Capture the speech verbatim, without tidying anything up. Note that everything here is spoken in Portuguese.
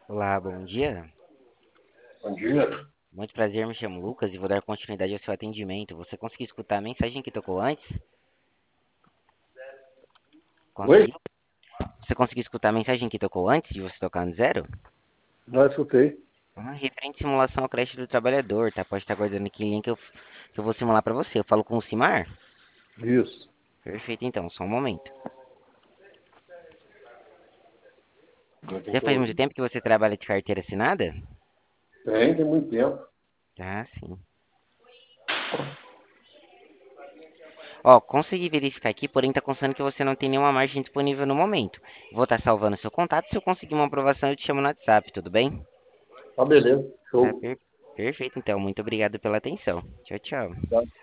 Olá, bom dia. Bom dia. Muito prazer, me chamo Lucas e vou dar continuidade ao seu atendimento. Você conseguiu escutar a mensagem que tocou antes? Oi? Conseguiu? Você conseguiu escutar a mensagem que tocou antes de você tocar no zero? Não escutei. Ah, referente à simulação ao creche do trabalhador, tá? Pode estar aguardando aqui o link que eu, que eu vou simular para você. Eu falo com o Simar? Isso. Perfeito, então, só um momento. Já Já faz tentou muito ouvir. tempo que você trabalha de carteira assinada? Tem, tem muito tempo. Ah, sim. Ó, consegui verificar aqui, porém tá constando que você não tem nenhuma margem disponível no momento. Vou estar salvando seu contato. Se eu conseguir uma aprovação, eu te chamo no WhatsApp, tudo bem? Tá, beleza. Tá Show. per- perfeito, então. Muito obrigado pela atenção. Tchau, tchau. Tá.